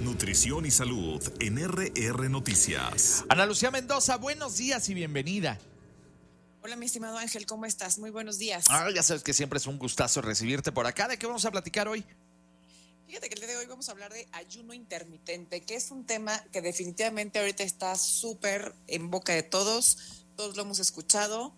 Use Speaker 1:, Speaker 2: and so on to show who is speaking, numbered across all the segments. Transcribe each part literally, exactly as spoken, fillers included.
Speaker 1: nutrición y salud en R R Noticias.
Speaker 2: Ana Lucía Mendoza, buenos días y bienvenida.
Speaker 3: Hola, mi estimado Ángel, ¿cómo estás? Muy buenos días.
Speaker 2: Ah, ya sabes que siempre es un gustazo recibirte por acá. ¿De qué vamos a platicar hoy?
Speaker 3: Fíjate que el día de hoy vamos a hablar de ayuno intermitente, que es un tema que definitivamente ahorita está súper en boca de todos. Todos lo hemos escuchado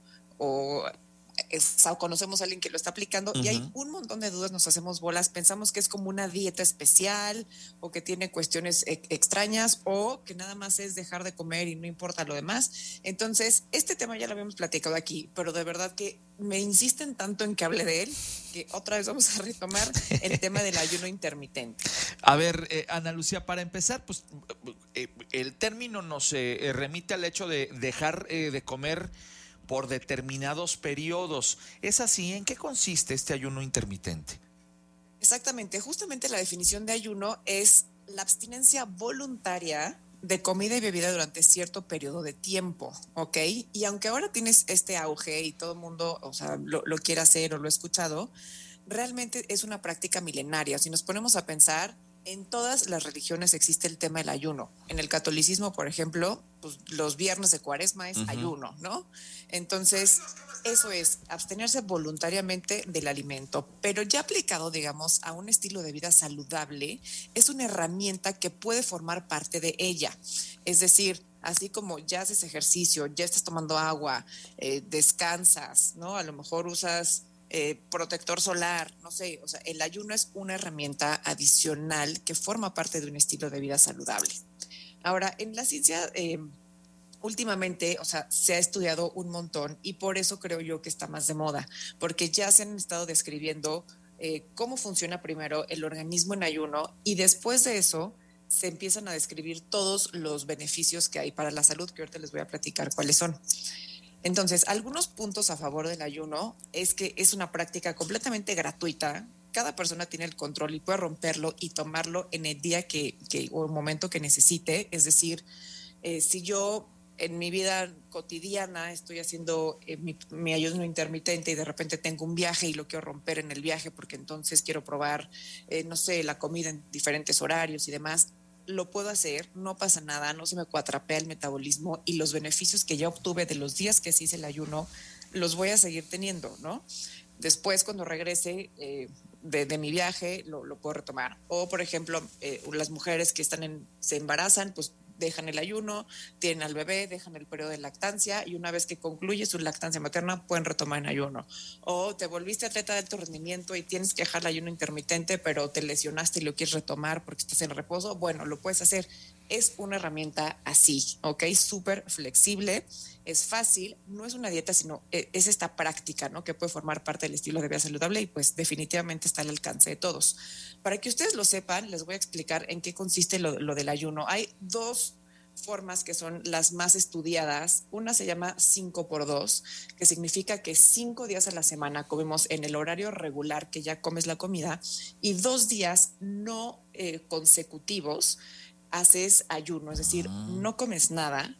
Speaker 3: o es, conocemos a alguien que lo está aplicando, uh-huh. Y hay un montón de dudas, nos hacemos bolas, pensamos que es como una dieta especial o que tiene cuestiones e- extrañas o que nada más es dejar de comer y no importa lo demás. Entonces, este tema ya lo habíamos platicado aquí, pero de verdad que me insisten tanto en que hable de él que otra vez vamos a retomar el tema del ayuno intermitente.
Speaker 2: A ver, eh, Ana Lucía, para empezar, pues eh, el término nos eh, remite al hecho de dejar eh, de comer por determinados periodos. ¿Es así? ¿En qué consiste este ayuno intermitente?
Speaker 3: Exactamente. Justamente la definición de ayuno es la abstinencia voluntaria de comida y bebida durante cierto periodo de tiempo, ¿ok? Y aunque ahora tienes este auge y todo el mundo, o sea, lo, lo quiere hacer o lo ha escuchado, realmente es una práctica milenaria. Si nos ponemos a pensar, en todas las religiones existe el tema del ayuno. En el catolicismo, por ejemplo, pues los viernes de Cuaresma es uh-huh. ayuno, ¿no? Entonces, eso es abstenerse voluntariamente del alimento, pero ya aplicado, digamos, a un estilo de vida saludable, es una herramienta que puede formar parte de ella. Es decir, así como ya haces ejercicio, ya estás tomando agua, eh, descansas, ¿no? A lo mejor usas Eh, protector solar, no sé, o sea, el ayuno es una herramienta adicional que forma parte de un estilo de vida saludable. Ahora, en la ciencia, eh, últimamente, o sea, se ha estudiado un montón y por eso creo yo que está más de moda, porque ya se han estado describiendo eh, cómo funciona primero el organismo en ayuno y después de eso se empiezan a describir todos los beneficios que hay para la salud, que ahorita les voy a platicar cuáles son. Entonces, algunos puntos a favor del ayuno es que es una práctica completamente gratuita. Cada persona tiene el control y puede romperlo y tomarlo en el día que, que o el momento que necesite. Es decir, eh, si yo en mi vida cotidiana estoy haciendo eh, mi, mi ayuno intermitente y de repente tengo un viaje y lo quiero romper en el viaje porque entonces quiero probar, eh, no sé, la comida en diferentes horarios y demás, lo puedo hacer, no pasa nada, no se me cuatrapea el metabolismo y los beneficios que ya obtuve de los días que sí hice el ayuno, los voy a seguir teniendo, ¿no? Después, cuando regrese eh, de, de mi viaje, lo, lo puedo retomar. O, por ejemplo, eh, las mujeres que están en, se embarazan, pues dejan el ayuno, tienen al bebé, dejan el periodo de lactancia y una vez que concluye su lactancia materna pueden retomar en ayuno. O te volviste atleta de alto rendimiento y tienes que dejar el ayuno intermitente, pero te lesionaste y lo quieres retomar porque estás en reposo, bueno, lo puedes hacer. Es una herramienta así, ¿ok? Súper flexible, es fácil, no es una dieta, sino es esta práctica, ¿no? Que puede formar parte del estilo de vida saludable y pues definitivamente está al alcance de todos. Para que ustedes lo sepan, les voy a explicar en qué consiste lo, lo del ayuno. Hay dos formas que son las más estudiadas. Una se llama cinco por dos, que significa que cinco días a la semana comemos en el horario regular que ya comes la comida y dos días no eh, consecutivos haces ayuno, es decir, no comes nada,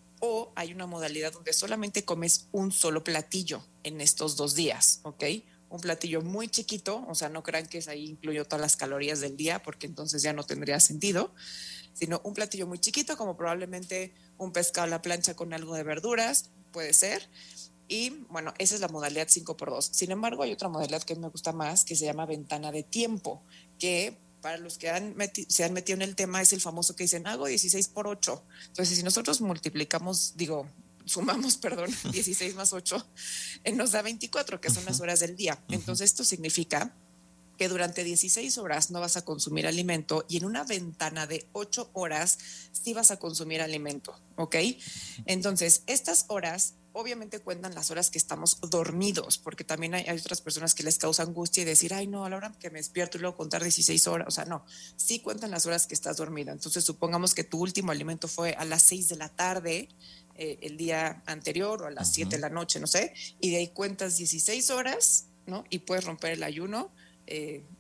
Speaker 3: o hay una modalidad donde solamente comes un solo platillo en estos dos días, ¿ok? Un platillo muy chiquito, o sea, no crean que es ahí incluyo todas las calorías del día, porque entonces ya no tendría sentido, sino un platillo muy chiquito, como probablemente un pescado a la plancha con algo de verduras, puede ser. Y bueno, esa es la modalidad cinco por dos. Sin embargo, hay otra modalidad que me gusta más, que se llama ventana de tiempo, que para los que han meti- se han metido en el tema es el famoso que dicen, hago dieciséis por ocho. Entonces, si nosotros multiplicamos, digo, sumamos, perdón, dieciséis más ocho, eh, nos da veinticuatro, que son las horas del día. Entonces, esto significa que durante dieciséis horas no vas a consumir alimento y en una ventana de ocho horas sí vas a consumir alimento, ¿ok? Entonces, estas horas obviamente cuentan las horas que estamos dormidos, porque también hay, hay otras personas que les causa angustia y decir, ay, no, a la hora que me despierto y luego contar dieciséis horas, o sea, no, sí cuentan las horas que estás dormido. Entonces, supongamos que tu último alimento fue a las seis de la tarde, eh, el día anterior, o a las siete uh-huh. de la noche, no sé, y de ahí cuentas dieciséis horas, ¿no? Y puedes romper el ayuno, eh,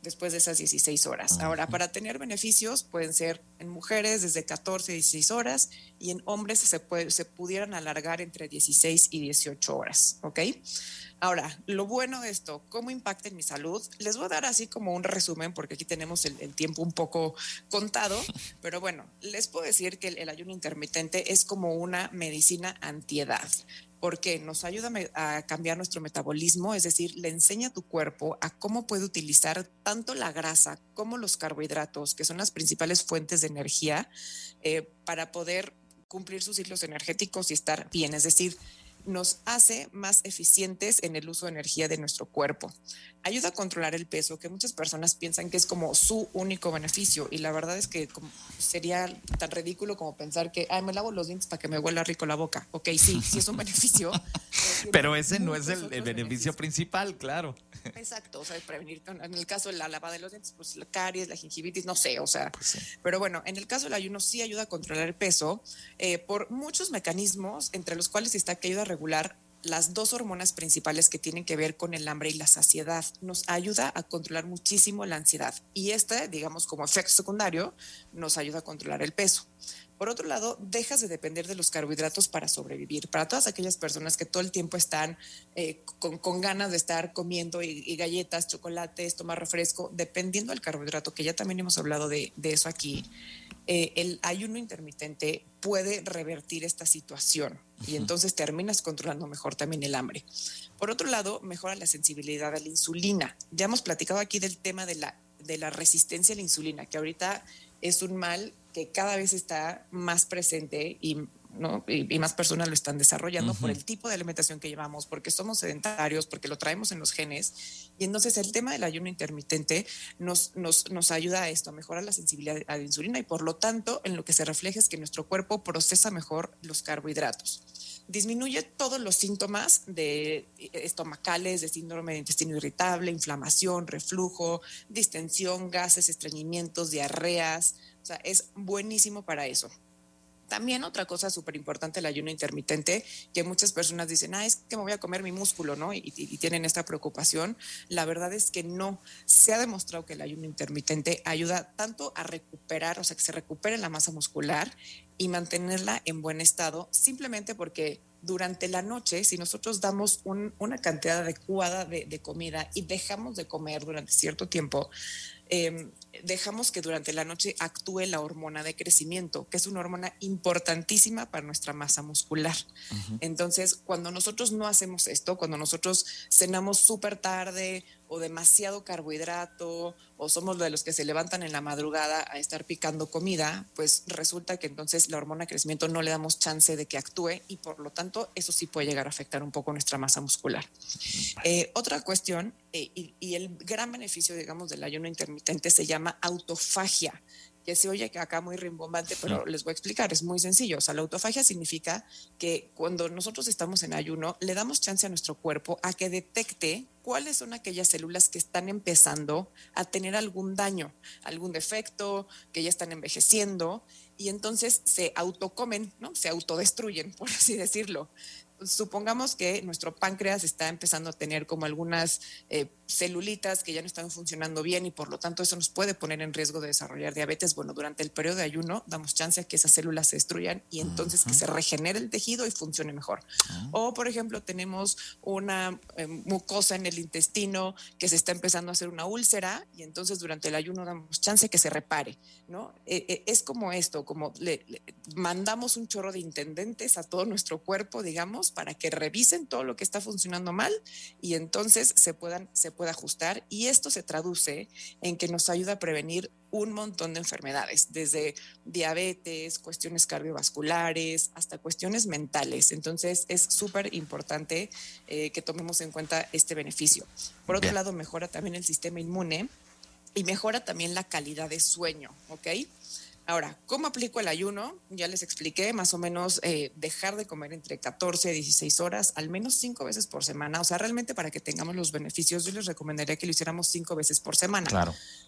Speaker 3: después de esas dieciséis horas. Ahora, para tener beneficios pueden ser en mujeres desde catorce a dieciséis horas y en hombres se, puede, se pudieran alargar entre dieciséis y dieciocho horas, ¿ok? Ahora, lo bueno de esto, ¿cómo impacta en mi salud? Les voy a dar así como un resumen porque aquí tenemos el, el tiempo un poco contado, pero bueno, les puedo decir que el, el ayuno intermitente es como una medicina antiedad. Porque nos ayuda a cambiar nuestro metabolismo, es decir, le enseña a tu cuerpo a cómo puede utilizar tanto la grasa como los carbohidratos, que son las principales fuentes de energía, eh, para poder cumplir sus ciclos energéticos y estar bien. Es decir, nos hace más eficientes en el uso de energía de nuestro cuerpo. Ayuda a controlar el peso, que muchas personas piensan que es como su único beneficio, y la verdad es que sería tan ridículo como pensar que ay, me lavo los dientes para que me huela rico la boca. Ok, sí, sí es un beneficio.
Speaker 2: Pero, pero ese no es el, el beneficio principal, claro.
Speaker 3: Exacto, o sea, prevenir, en el caso de la lavada de los dientes, pues la caries, la gingivitis, no sé, o sea, pues sí. Pero bueno, en el caso del ayuno sí ayuda a controlar el peso eh, por muchos mecanismos, entre los cuales está que ayuda a regular las dos hormonas principales que tienen que ver con el hambre y la saciedad. Nos ayuda a controlar muchísimo la ansiedad y este, digamos, como efecto secundario, nos ayuda a controlar el peso. Por otro lado, dejas de depender de los carbohidratos para sobrevivir. Para todas aquellas personas que todo el tiempo están eh, con, con ganas de estar comiendo y, y galletas, chocolates, tomar refresco, dependiendo del carbohidrato, que ya también hemos hablado de, de eso aquí, eh, el ayuno intermitente puede revertir esta situación y entonces terminas controlando mejor también el hambre. Por otro lado, mejora la sensibilidad a la insulina. Ya hemos platicado aquí del tema de la, de la resistencia a la insulina, que ahorita es un mal que cada vez está más presente y, ¿no? y, y más personas lo están desarrollando uh-huh. por el tipo de alimentación que llevamos, porque somos sedentarios, porque lo traemos en los genes. Y entonces el tema del ayuno intermitente nos, nos, nos ayuda a esto, a mejorar la sensibilidad a la insulina y por lo tanto en lo que se refleja es que nuestro cuerpo procesa mejor los carbohidratos. Disminuye todos los síntomas de estomacales, de síndrome de intestino irritable, inflamación, reflujo, distensión, gases, estreñimientos, diarreas. O sea, es buenísimo para eso. También otra cosa súper importante del ayuno intermitente, que muchas personas dicen, ah, es que me voy a comer mi músculo, ¿no? Y, y, y tienen esta preocupación. La verdad es que no. Se ha demostrado que el ayuno intermitente ayuda tanto a recuperar, o sea, que se recupere la masa muscular y mantenerla en buen estado, simplemente porque durante la noche, si nosotros damos un, una cantidad adecuada de, de comida y dejamos de comer durante cierto tiempo, eh, dejamos que durante la noche actúe la hormona de crecimiento, que es una hormona importantísima para nuestra masa muscular. Uh-huh. Entonces, cuando nosotros no hacemos esto, cuando nosotros cenamos súper tarde o demasiado carbohidrato, o somos de los que se levantan en la madrugada a estar picando comida, pues resulta que entonces la hormona de crecimiento no le damos chance de que actúe y por lo tanto eso sí puede llegar a afectar un poco nuestra masa muscular. Eh, otra cuestión, eh, y, y el gran beneficio, digamos, del ayuno intermitente se llama autofagia, que se oye acá muy rimbombante, pero les voy a explicar, es muy sencillo. O sea, la autofagia significa que cuando nosotros estamos en ayuno, le damos chance a nuestro cuerpo a que detecte cuáles son aquellas células que están empezando a tener algún daño, algún defecto, que ya están envejeciendo, y entonces se autocomen, ¿no? Se autodestruyen, por así decirlo. Supongamos que nuestro páncreas está empezando a tener como algunas eh, celulitas que ya no están funcionando bien y por lo tanto eso nos puede poner en riesgo de desarrollar diabetes. Bueno, durante el periodo de ayuno damos chance a que esas células se destruyan y entonces uh-huh. que se regenere el tejido y funcione mejor. Uh-huh. O, por ejemplo, tenemos una eh, mucosa en el intestino que se está empezando a hacer una úlcera y entonces durante el ayuno damos chance a que se repare, ¿no? Eh, eh, es como esto, como le, le mandamos un chorro de intendentes a todo nuestro cuerpo, digamos, para que revisen todo lo que está funcionando mal y entonces se puedan se pueda ajustar, y esto se traduce en que nos ayuda a prevenir un montón de enfermedades, desde diabetes, cuestiones cardiovasculares, hasta cuestiones mentales. Entonces es súper importante eh, que tomemos en cuenta este beneficio. Por otro Bien. lado, mejora también el sistema inmune y mejora también la calidad de sueño, ¿ok? Ahora, ¿cómo aplico el ayuno? Ya les expliqué, más o menos eh, dejar de comer entre catorce y dieciséis horas, al menos cinco veces por semana. O sea, realmente para que tengamos los beneficios, yo les recomendaría que lo hiciéramos cinco veces por semana.
Speaker 2: Claro.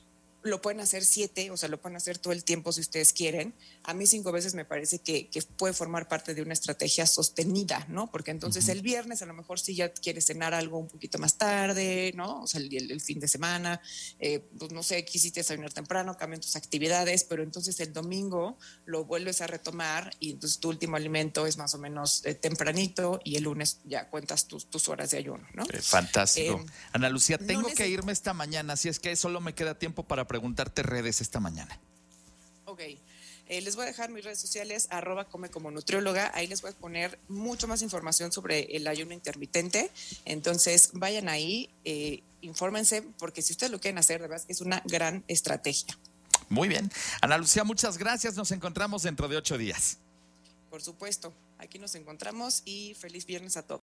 Speaker 3: lo pueden hacer siete, o sea, lo pueden hacer todo el tiempo si ustedes quieren. A mí cinco veces me parece que, que puede formar parte de una estrategia sostenida, ¿no? Porque entonces uh-huh. el viernes a lo mejor si ya quieres cenar algo un poquito más tarde, ¿no? O sea, el, el, el fin de semana, eh, pues no sé, quisiste desayunar temprano, cambian tus actividades, pero entonces el domingo lo vuelves a retomar y entonces tu último alimento es más o menos eh, tempranito y el lunes ya cuentas tus, tus horas de ayuno, ¿no?
Speaker 2: Eh, fantástico. Eh, Ana Lucía, tengo
Speaker 3: no
Speaker 2: que irme esta mañana, así es que solo me queda tiempo para preguntarte redes esta mañana.
Speaker 3: Ok. Eh, les voy a dejar mis redes sociales, arroba come como nutrióloga. Ahí les voy a poner mucho más información sobre el ayuno intermitente. Entonces, vayan ahí, eh, infórmense, porque si ustedes lo quieren hacer, de verdad, es una gran estrategia.
Speaker 2: Muy bien. Ana Lucía, muchas gracias. Nos encontramos dentro de ocho días.
Speaker 3: Por supuesto. Aquí nos encontramos y feliz viernes a todos.